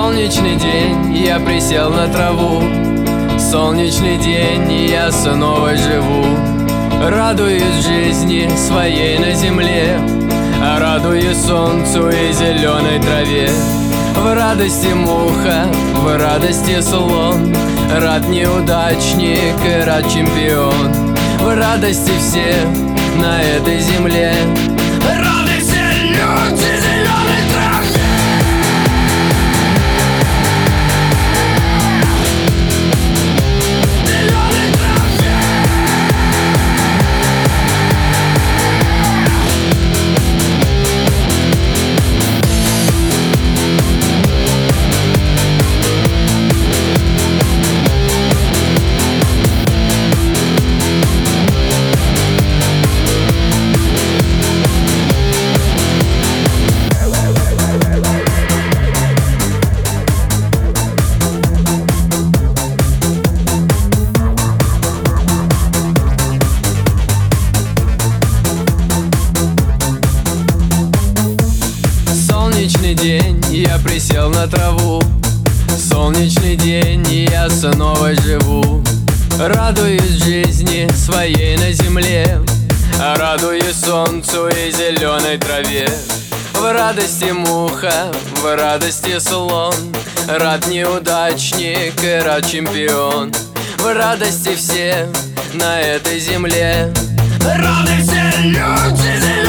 Солнечный день, я присел на траву. Солнечный день, и я снова живу. Радуюсь жизни своей на земле, радуюсь солнцу и зеленой траве. В радости муха, в радости слон, рад неудачник и рад чемпион. В радости все на этой земле, рады все люди зеленой траве. Зеленой траве. Солнечный день, я присел на траву. Солнечный день, и я снова живу. Радуюсь жизни своей на земле, радуюсь солнцу и зеленой траве. В радости муха, в радости слон, рад неудачник и рад чемпион. В радости все на этой земле, рады все люди.